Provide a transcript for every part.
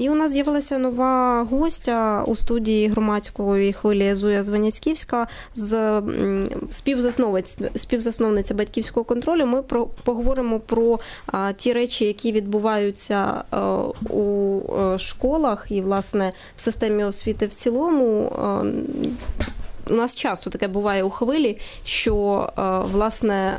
І у нас з'явилася нова гостя у студії громадської хвилі Зоя Звеняцьківська, співзасновниця батьківського контролю. Ми поговоримо про ті речі, які відбуваються у школах і, власне, в системі освіти в цілому. У нас часто таке буває у хвилі, що, власне,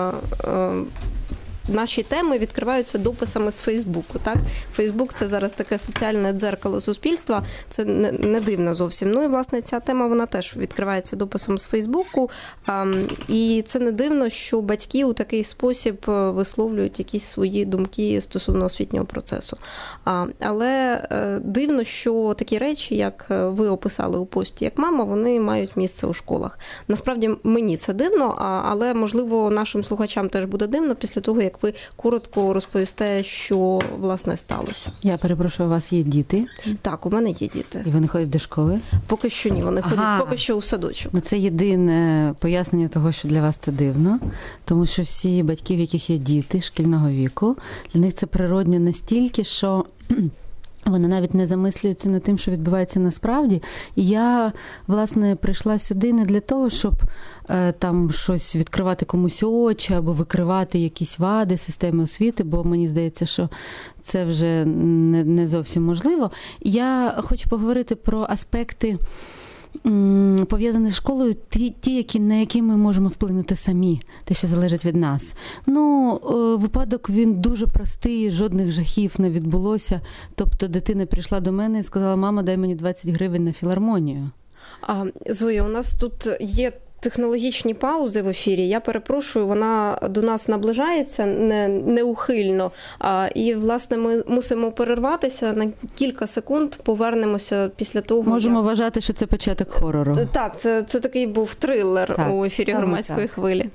наші теми відкриваються дописами з Фейсбуку. Так? Фейсбук – це зараз таке соціальне дзеркало суспільства, це не дивно зовсім. Ну і, власне, ця тема, вона теж відкривається дописом з Фейсбуку. І це не дивно, що батьки у такий спосіб висловлюють якісь свої думки стосовно освітнього процесу. Але дивно, що такі речі, як ви описали у пості як мама, вони мають місце у школах. Насправді, мені це дивно, але, можливо, нашим слухачам теж буде дивно після того, як ви коротко розповісте, що, власне, сталося. Я перепрошую, у вас є діти? Так, у мене є діти. І вони ходять до школи? Поки що ні, вони ходять поки що у садочок. Ну, це єдине пояснення того, що для вас це дивно, тому що всі батьки, в яких є діти шкільного віку, для них це природньо настільки, що вони навіть не замислюються над тим, що відбувається насправді. І я, власне, прийшла сюди не для того, щоб там щось відкривати комусь очі або викривати якісь вади системи освіти, бо мені здається, що це вже не зовсім можливо. Я хочу поговорити про аспекти, пов'язані з школою, на які ми можемо вплинути самі, те, що залежить від нас. Ну, випадок, він дуже простий, жодних жахів не відбулося. Тобто дитина прийшла до мене і сказала: мама, дай мені 20 гривень на філармонію. Зоя, у нас тут є технологічні паузи в ефірі. Я перепрошую, вона до нас наближається неухильно. І, власне, ми мусимо перерватися на кілька секунд, повернемося після того. Можемо вважати, що це початок хорору. Так, це такий був трилер у ефірі громадської хвилі.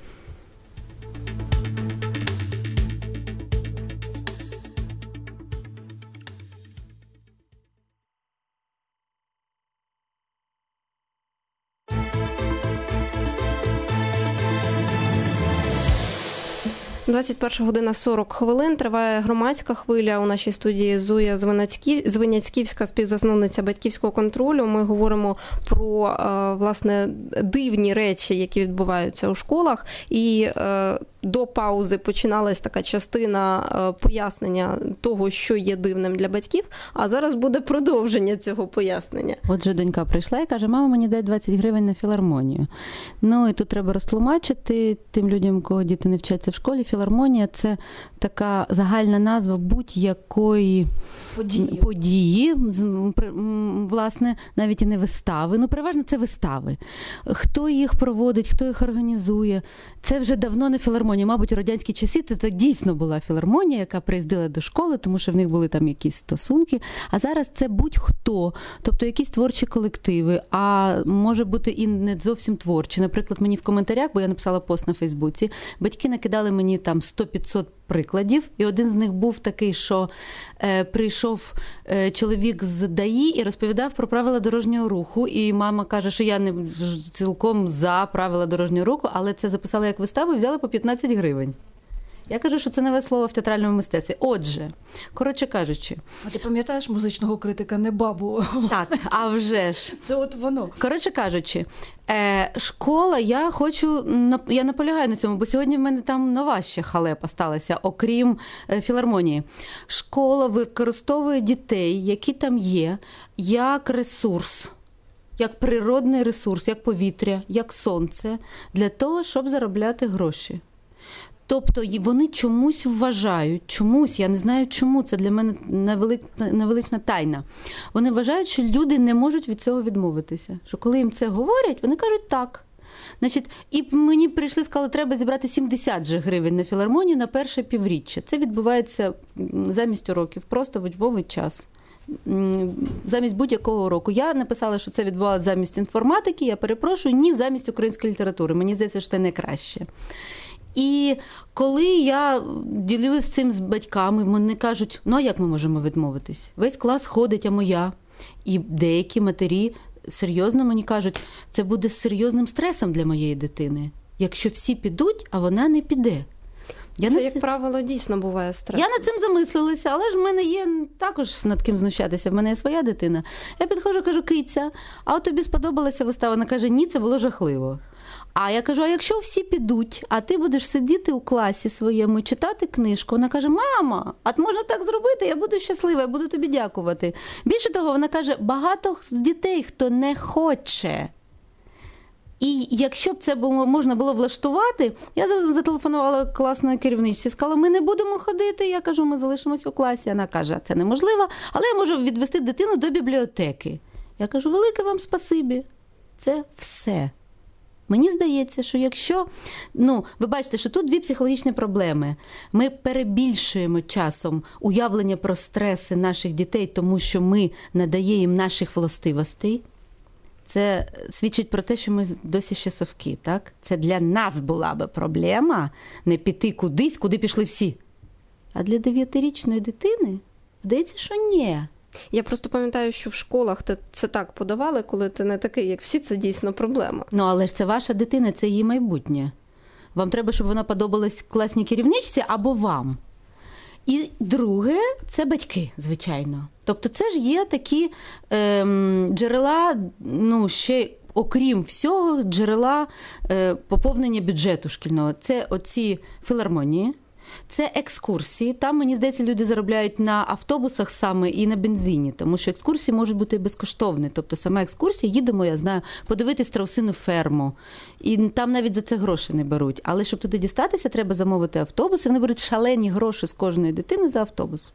21 година 40 хвилин. Триває громадська хвиля. У нашій студії Зоя Звеняцьківська, співзасновниця батьківського контролю. Ми говоримо про, власне, дивні речі, які відбуваються у школах. І до паузи починалась така частина пояснення того, що є дивним для батьків, а зараз буде продовження цього пояснення. Отже, донька прийшла і каже: мама, мені дай 20 гривень на філармонію. Ну, і тут треба розтлумачити тим людям, кого діти не вчаться в школі. Філармонія – це така загальна назва будь-якої події, власне, навіть і не вистави. Ну, переважно це вистави. Хто їх проводить, хто їх організує. Це вже давно не філармонія. Мабуть, у радянські часи це дійсно була філармонія, яка приїздила до школи, тому що в них були там якісь стосунки. А зараз це будь-хто, тобто якісь творчі колективи, а може бути і не зовсім творчі. Наприклад, мені в коментарях, бо я написала пост на Фейсбуці, батьки накидали мені там 100-500 прикладів, і один з них був такий, що прийшов чоловік з ДАІ і розповідав про правила дорожнього руху, і мама каже, що я не цілком за правила дорожнього руху, але це записали як виставу і взяли по 15 гривень. Я кажу, що це нове слово в театральному мистецтві. Отже, коротше кажучи... А ти пам'ятаєш музичного критика Небабу? Так, а вже ж. Це от воно. Коротше кажучи, школа, я наполягаю на цьому, бо сьогодні в мене там нова ще халепа сталася, окрім філармонії. Школа використовує дітей, які там є, як ресурс, як природний ресурс, як повітря, як сонце, для того, щоб заробляти гроші. Тобто вони чомусь вважають, я не знаю чому, це для мене невелична тайна. Вони вважають, що люди не можуть від цього відмовитися. Що коли їм це говорять, вони кажуть так. Значить, і мені прийшли, сказали, треба зібрати 70 же гривень на філармонію на перше півріччя. Це відбувається замість уроків, просто в учбовий час. Замість будь-якого уроку. Я написала, що це відбувалося замість інформатики, я перепрошую, ні, замість української літератури. Мені здається, що це найкраще. І коли я ділюсь цим з батьками, вони кажуть, ну а як ми можемо відмовитись? Весь клас ходить, а моя. І деякі матері серйозно мені кажуть, це буде серйозним стресом для моєї дитини, якщо всі підуть, а вона не піде. Це, як правило, дійсно буває стрес. Я над цим замислилася, але ж в мене є також над ким знущатися. В мене є своя дитина. Я підходжу, кажу, киця, а от тобі сподобалася вистава? Вона каже, ні, це було жахливо. А я кажу, а якщо всі підуть, а ти будеш сидіти у класі своєму і читати книжку, вона каже, мама, а можна так зробити, я буду щаслива, я буду тобі дякувати. Більше того, вона каже, багато з дітей, хто не хоче. І якщо б це можна було влаштувати, я зателефонувала класній керівничці, сказала, ми не будемо ходити, я кажу, ми залишимося у класі. Вона каже, це неможливо, але я можу відвести дитину до бібліотеки. Я кажу, велике вам спасибі, це все. Мені здається, що якщо, ви бачите, що тут дві психологічні проблеми. Ми перебільшуємо часом уявлення про стреси наших дітей, тому що ми надаємо їм наших властивостей. Це свідчить про те, що ми досі ще совки, так? Це для нас була би проблема не піти кудись, куди пішли всі. А для 9-річної дитини, здається, що ні. Я просто пам'ятаю, що в школах це так подавали, коли ти не такий, як всі, це дійсно проблема. Але ж це ваша дитина, це її майбутнє. Вам треба, щоб вона подобалась класній керівничці або вам. І друге, це батьки, звичайно. Тобто це ж є такі джерела, ще окрім всього, джерела поповнення бюджету шкільного. Це оці філармонії, це екскурсії. Там, мені здається, люди заробляють на автобусах саме і на бензині, тому що екскурсії можуть бути безкоштовні. Тобто сама екскурсія, їдемо, я знаю, подивитись страусину ферму. І там навіть за це гроші не беруть. Але щоб туди дістатися, треба замовити автобус, і вони беруть шалені гроші з кожної дитини за автобус.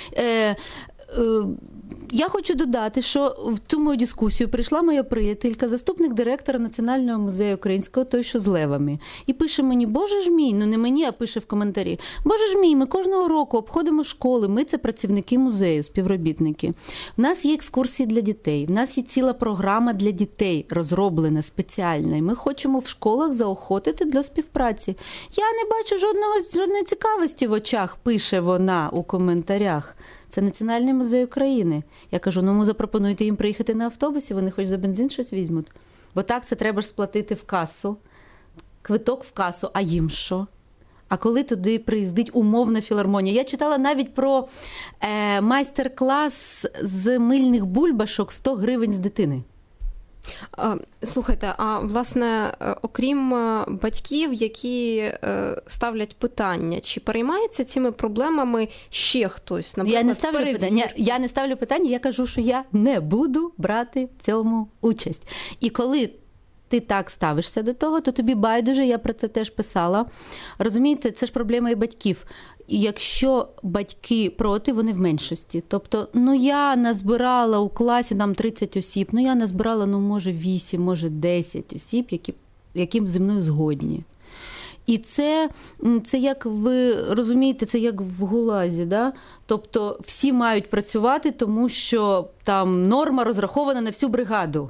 Я хочу додати, що в цю мою дискусію прийшла моя приятелька, заступник директора Національного музею українського, той, що з левами. І пише мені, боже ж мій, не мені, а пише в коментарі, боже ж мій, ми кожного року обходимо школи, ми це працівники музею, співробітники. У нас є екскурсії для дітей, у нас є ціла програма для дітей, розроблена спеціальна, і ми хочемо в школах заохотити для співпраці. Я не бачу жодної цікавості в очах, пише вона у коментарях. Це Національний музей України. Я кажу, ми запропонуйте їм приїхати на автобусі, вони хоч за бензин щось візьмуть. Бо так, це треба ж сплатити в касу, квиток в касу, а їм що? А коли туди приїздить умовна філармонія? Я читала навіть про майстер-клас з мильних бульбашок 100 гривень з дитини. Слухайте, а власне, окрім батьків, які ставлять питання, чи переймається цими проблемами ще хтось? Наприклад, я не ставлю питання, я кажу, що я не буду брати в цьому участь. І коли ти так ставишся до того, то тобі байдуже, я про це теж писала. Розумієте, це ж проблема і батьків. І якщо батьки проти, вони в меншості. Тобто, я назбирала у класі, нам 30 осіб, я назбирала, може 8, може 10 осіб, які зі мною згодні. І це як ви розумієте, це як в ГУЛАЗі, да? Тобто всі мають працювати, тому що там норма розрахована на всю бригаду.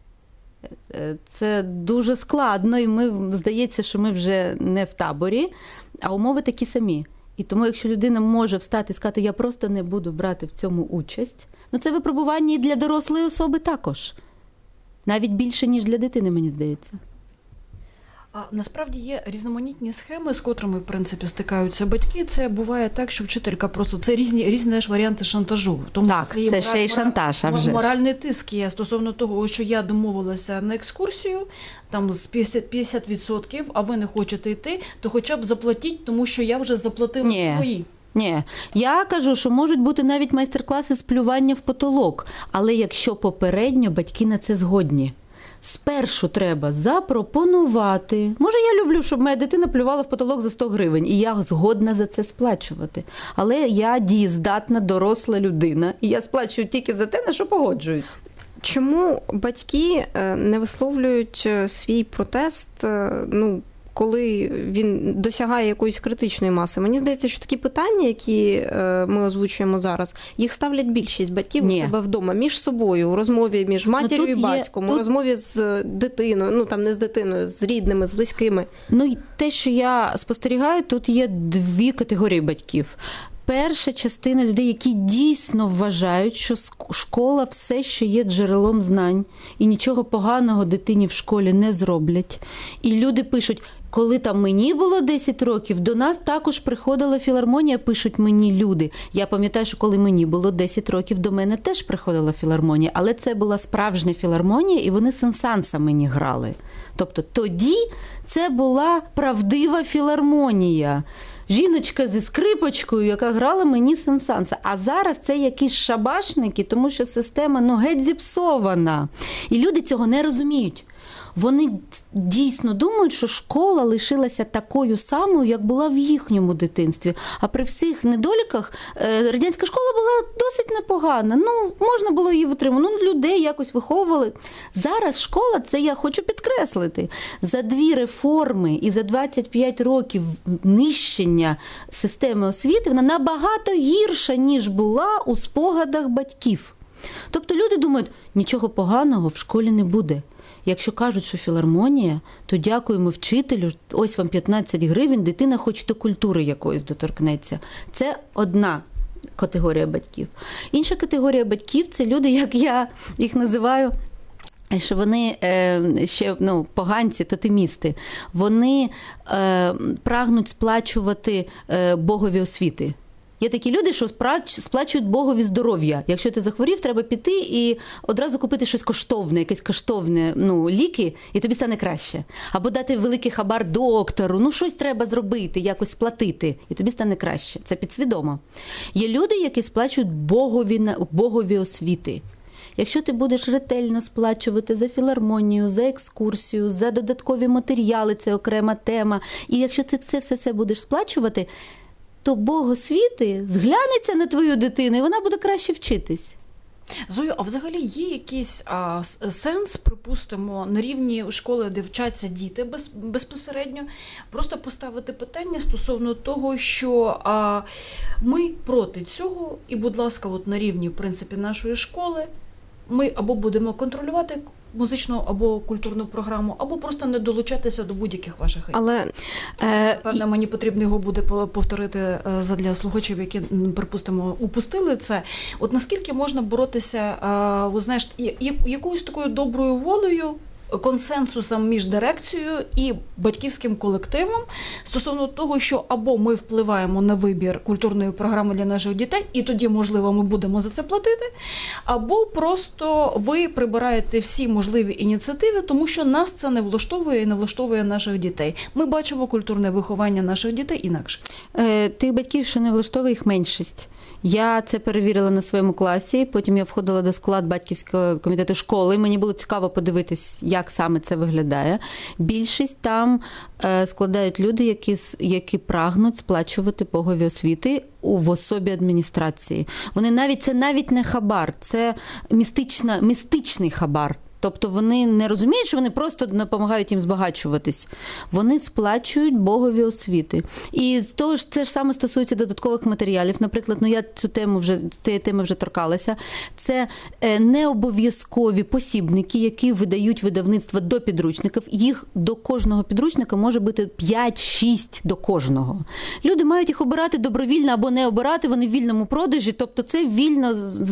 Це дуже складно, і здається, що ми вже не в таборі, а умови такі самі. І тому, якщо людина може встати і сказати, я просто не буду брати в цьому участь, це випробування і для дорослої особи також. Навіть більше, ніж для дитини, мені здається. Насправді є різноманітні схеми, з котрими, в принципі, стикаються батьки. Це буває так, що вчителька просто... Це різні ж варіанти шантажу. Тому так, це ще й шантаж, а вже. Моральний тиск є стосовно того, що я домовилася на екскурсію, там з 50%, а ви не хочете йти, то хоча б заплатіть, тому що я вже заплатила свої. Ні, я кажу, що можуть бути навіть майстер-класи з плювання в потолок, але якщо попередньо батьки на це згодні. Спершу треба запропонувати. Може, я люблю, щоб моя дитина плювала в потолок за 100 гривень, і я згодна за це сплачувати. Але я дієздатна, доросла людина, і я сплачую тільки за те, на що погоджуюсь. Чому батьки не висловлюють свій протест, коли він досягає якоїсь критичної маси? Мені здається, що такі питання, які ми озвучуємо зараз, їх ставлять більшість батьків у себе вдома, між собою, у розмові між матір'ю і батьком, у розмові з дитиною, не з дитиною, з рідними, з близькими. Те, що я спостерігаю, тут є дві категорії батьків. перша частина людей, які дійсно вважають, що школа все ще є джерелом знань, і нічого поганого дитині в школі не зроблять. І люди пишуть, коли там мені було 10 років, до нас також приходила філармонія, пишуть мені люди. Я пам'ятаю, що коли мені було 10 років, до мене теж приходила філармонія, але це була справжня філармонія, і вони сенсанса мені грали. Тобто тоді це була правдива філармонія. Жіночка зі скрипочкою, яка грала мені сенсанса. А зараз це якісь шабашники, тому що система геть зіпсована. І люди цього не розуміють. Вони дійсно думають, що школа лишилася такою самою, як була в їхньому дитинстві. А при всіх недоліках радянська школа була досить непогана. Можна було її витримати. Людей якось виховували. Зараз школа, це я хочу підкреслити, за 2 реформи і за 25 років нищення системи освіти, вона набагато гірша, ніж була у спогадах батьків. Тобто люди думають, нічого поганого в школі не буде. Якщо кажуть, що філармонія, то дякуємо вчителю, ось вам 15 гривень, дитина хоч до культури якоїсь доторкнеться. Це одна категорія батьків. Інша категорія батьків – це люди, як я їх називаю, що вони ще поганці, тотемісти. Вони прагнуть сплачувати Богові освіти. Є такі люди, що сплачують Богові здоров'я. Якщо ти захворів, треба піти і одразу купити щось коштовне, якесь коштовне, ліки, і тобі стане краще. Або дати великий хабар доктору, щось треба зробити, якось сплатити, і тобі стане краще. Це підсвідомо. Є люди, які сплачують Богові освіти. Якщо ти будеш ретельно сплачувати за філармонію, за екскурсію, за додаткові матеріали, це окрема тема, і якщо ти все будеш сплачувати, то Бог освіти зглянеться на твою дитину, і вона буде краще вчитись. Зою, а взагалі є якийсь сенс, припустимо, на рівні школи, де вчаться діти безпосередньо, просто поставити питання стосовно того, що ми проти цього, і, будь ласка, на рівні, в принципі, нашої школи, ми або будемо контролювати музичну або культурну програму, або просто не долучатися до будь-яких ваших ідей. Але певно, мені потрібно його буде повторити задля слухачів, які, припустимо, упустили це. Наскільки можна боротися, якоюсь такою доброю волею, консенсусом між дирекцією і батьківським колективом стосовно того, що або ми впливаємо на вибір культурної програми для наших дітей, і тоді, можливо, ми будемо за це платити, або просто ви прибираєте всі можливі ініціативи, тому що нас це не влаштовує і не влаштовує наших дітей. Ми бачимо культурне виховання наших дітей інакше. Тих батьків, що не влаштовує, їх меншість. Я це перевірила на своєму класі, потім я входила до складу батьківського комітету школи, мені було цікаво подивитись, як саме це виглядає. Більшість там складають люди, які прагнуть сплачувати Богові освіти в особі адміністрації. Це навіть не хабар, це містичний хабар. Тобто вони не розуміють, що вони просто допомагають їм збагачуватись. Вони сплачують Богові освіти. І це ж саме стосується додаткових матеріалів. Наприклад, я цієї теми вже торкалася. Це не обов'язкові посібники, які видають видавництва до підручників. Їх до кожного підручника може бути 5-6 до кожного. Люди мають їх обирати добровільно або не обирати, вони в вільному продажі. Тобто це вільно,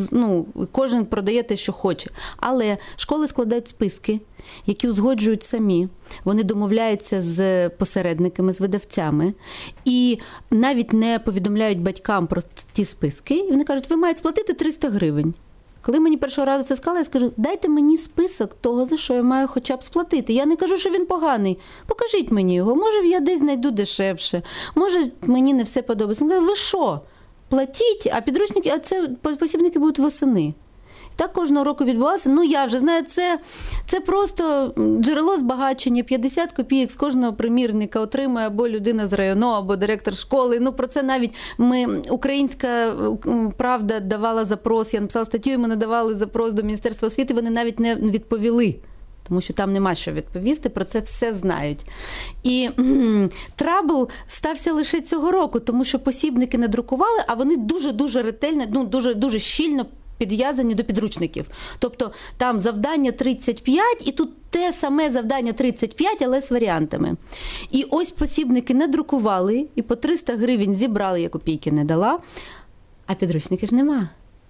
кожен продає те, що хоче. Але школи складають списки, які узгоджують самі. Вони домовляються з посередниками, з видавцями. І навіть не повідомляють батькам про ті списки. І вони кажуть, ви маєте сплатити 300 гривень. Коли мені першого разу це сказали, я скажу, дайте мені список того, за що я маю хоча б сплатити. Я не кажу, що він поганий. Покажіть мені його. Може, я десь знайду дешевше. Може, мені не все подобається. Вони кажуть, ви що? Платіть, а підручники, посібники будуть восени. Так кожного року відбувалося. Я вже знаю, це просто джерело збагачення. 50 копійок з кожного примірника отримує або людина з району, або директор школи. Про це навіть Українська Правда давала запрос, я написала статтю, і ми надавали запрос до Міністерства освіти, вони навіть не відповіли. Тому що там нема що відповісти, про це все знають. І трабл стався лише цього року, тому що посібники не друкували, а вони дуже-дуже ретельно, дуже щільно підв'язані до підручників. Тобто там завдання 35, і тут те саме завдання 35, але з варіантами. І ось посібники не друкували, і по 300 гривень зібрали, я копійки не дала, а підручників ж нема.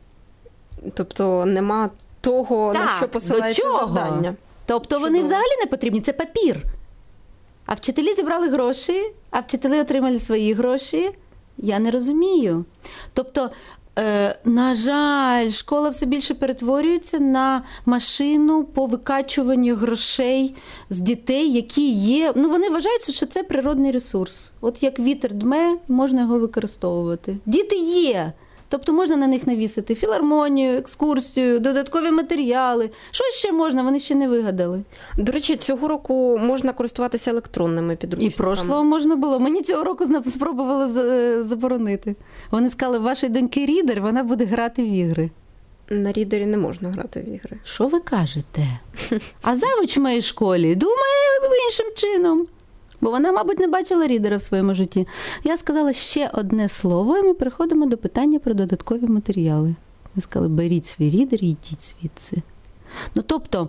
Тобто нема того, Так, на що посилається до чого? завдання. Тобто вони Чудово. взагалі не потрібні, це папір. А вчителі зібрали гроші, а вчителі отримали свої гроші. Я не розумію. Тобто, на жаль, школа все більше перетворюється на машину по викачуванню грошей з дітей, які є. Ну, вони вважають, що це природний ресурс. От як вітер дме, можна його використовувати. Діти є. Тобто можна на них навісити філармонію, екскурсію, додаткові матеріали. Що ще можна? Вони ще не вигадали. До речі, цього року можна користуватися електронними І підручниками. прошлого можна було. Мені цього року спробували заборонити. Вони сказали, вашої доньки рідер, вона буде грати в ігри. На рідері не можна грати в ігри. Що ви кажете? А завуч в моїй школі думає іншим чином. Бо вона, мабуть, не бачила рідера в своєму житті. Я сказала ще одне слово, і ми переходимо до питання про додаткові матеріали. Ми сказали, беріть свій рідер і йдіть звідси. Ну, тобто,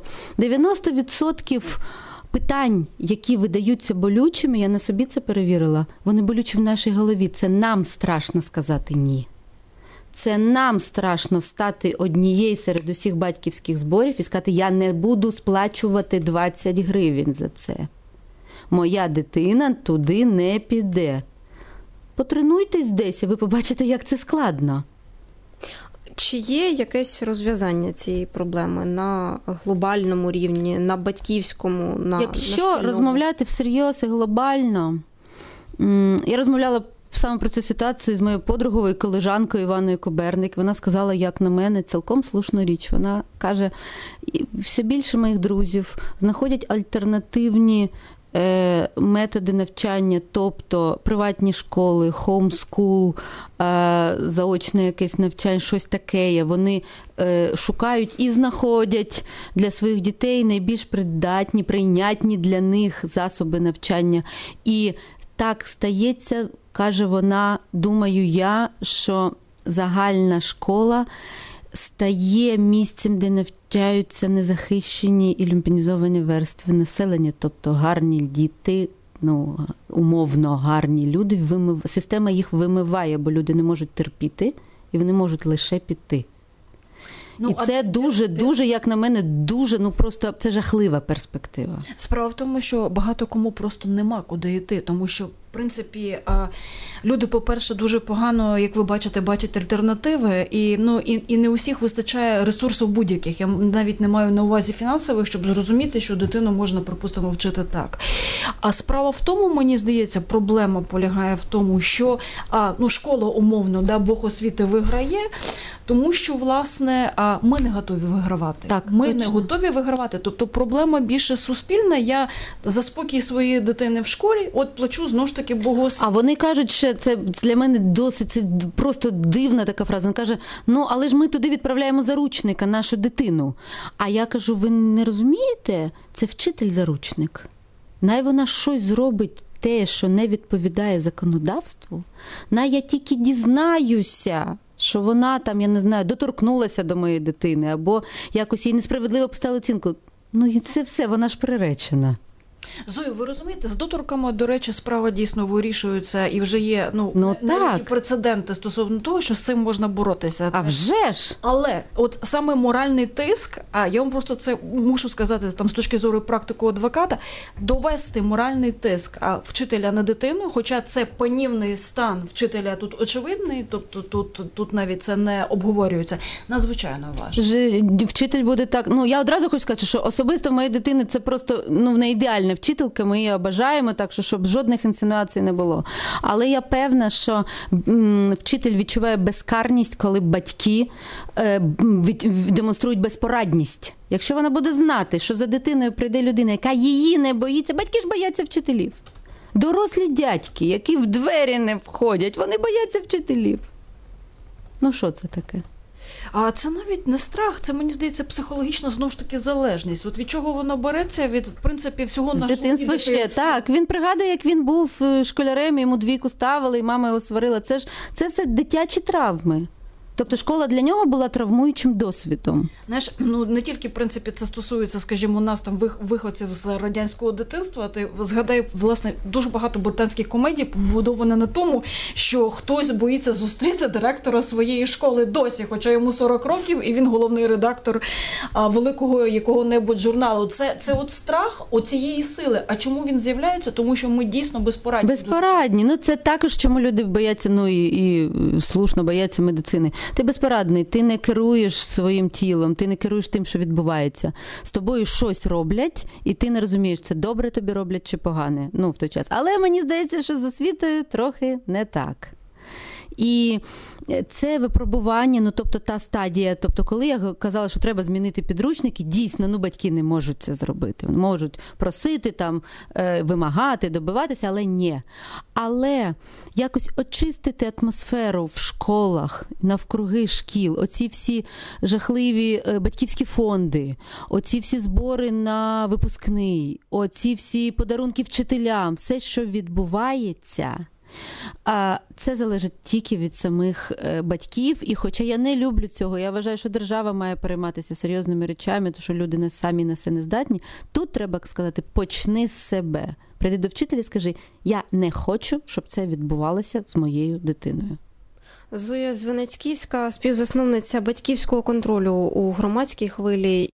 90% питань, які видаються болючими, я на собі це перевірила, вони болючі в нашій голові. Це нам страшно сказати «ні». Це нам страшно встати однією серед усіх батьківських зборів і сказати, я не буду сплачувати 20 гривень за це. Моя дитина туди не піде. Потренуйтесь десь, і ви побачите, як це складно. Чи є якесь розв'язання цієї проблеми на глобальному рівні, на батьківському, на Якщо шкільному? розмовляти всерйоз і глобально, я розмовляла саме про цю ситуацію з моєю подругою і колежанкою Іваною Коберник. Вона сказала, як на мене, цілком слушну річ. Вона каже, все більше моїх друзів знаходять альтернативні методи навчання, тобто приватні школи, хоумскул, заочне якесь навчання, щось таке. Вони шукають і знаходять для своїх дітей найбільш придатні, прийнятні для них засоби навчання. І так стається, каже вона, думаю я, що загальна школа стає місцем, де навчаються незахищені і люмпінізовані верстви населення, тобто гарні діти, ну, умовно гарні люди, система їх вимиває, бо люди не можуть терпіти, і вони можуть лише піти. Ну, і це дуже, як на мене, дуже, ну просто це жахлива перспектива. Справа в тому, що багато кому просто нема куди йти, тому що, в принципі, люди, по-перше, дуже погано, як ви бачите, бачать альтернативи, і не усіх вистачає ресурсів будь-яких. Я навіть не маю на увазі фінансових, щоб зрозуміти, що дитину можна, припустимо, вчити так. А справа в тому, мені здається, проблема полягає в тому, що школа умовно, Бог освіти виграє, тому що, власне, ми не готові вигравати. Так, ми точно. не готові вигравати. Тобто проблема більше суспільна. Я за спокій своєї дитини в школі, от плачу, знову ж таки, Богу освіти. А вони кажуть, що це для мене досить, це просто дивна така фраза. Він каже, але ж ми туди відправляємо заручника, нашу дитину. А я кажу, ви не розумієте? Це вчитель-заручник. Най вона щось зробить те, що не відповідає законодавству, най я тільки дізнаюся, що вона там, я не знаю, доторкнулася до моєї дитини, або якось їй несправедливо поставили оцінку. І це все, вона ж приречена. Зою, ви розумієте, з доторками, до речі, справа дійсно вирішується, і вже є так. прецеденти стосовно того, що з цим можна боротися. А вже ж! Але от саме моральний тиск, я вам просто це мушу сказати з точки зору практику адвоката, довести моральний тиск вчителя на дитину, хоча це панівний стан вчителя тут очевидний, тобто тут навіть це не обговорюється, надзвичайно важко. Вчитель буде так, я одразу хочу сказати, що особисто в моєї дитини це просто, не ідеальна вчителька, ми її обожаємо, так що щоб жодних інсинуацій не було. Але я певна, що вчитель відчуває безкарність, коли батьки демонструють безпорадність. Якщо вона буде знати, що за дитиною прийде людина, яка її не боїться, батьки ж бояться вчителів. Дорослі дядьки, які в двері не входять, вони бояться вчителів. Що це таке? А це навіть не страх, це, мені здається, психологічна, знову ж таки, залежність. От від чого вона береться? Від, в принципі, всього нашого дитинства ще. Так, він пригадує, як він був школярем, йому 2 ставили, і мама його сварила. Це все дитячі травми. Тобто школа для нього була травмуючим досвідом. Знаєш, ну не тільки в принципі це стосується, скажімо, нас там виходців з радянського дитинства. Ти згадай, власне, дуже багато британських комедій побудовано на тому, що хтось боїться зустріти директора своєї школи досі, хоча йому 40 років, і він головний редактор великого якого-небудь журналу. Це от страх оцієї сили. А чому він з'являється? Тому що ми дійсно безпорадні. Безпорадні. Ну це також, чому люди бояться, ну і слушно бояться медицини. Ти безпорадний, ти не керуєш своїм тілом, ти не керуєш тим, що відбувається. З тобою щось роблять, і ти не розумієш, це добре тобі роблять чи погане, ну, в той час. Але мені здається, що з освітою трохи не так. І це випробування, ну, тобто та стадія, тобто коли я казала, що треба змінити підручники, дійсно, ну, батьки не можуть це зробити. Вони можуть просити, там, вимагати, добиватися, але ні. Але якось очистити атмосферу в школах, навкруги шкіл, оці всі жахливі батьківські фонди, оці всі збори на випускний, оці всі подарунки вчителям, все, що відбувається, це залежить тільки від самих батьків. І хоча я не люблю цього, я вважаю, що держава має перейматися серйозними речами, тому що люди самі на це не здатні. Тут треба сказати, почни з себе. Прийди до вчителя і скажи, я не хочу, щоб це відбувалося з моєю дитиною. Зоя Звенецьківська, співзасновниця батьківського контролю у громадській хвилі.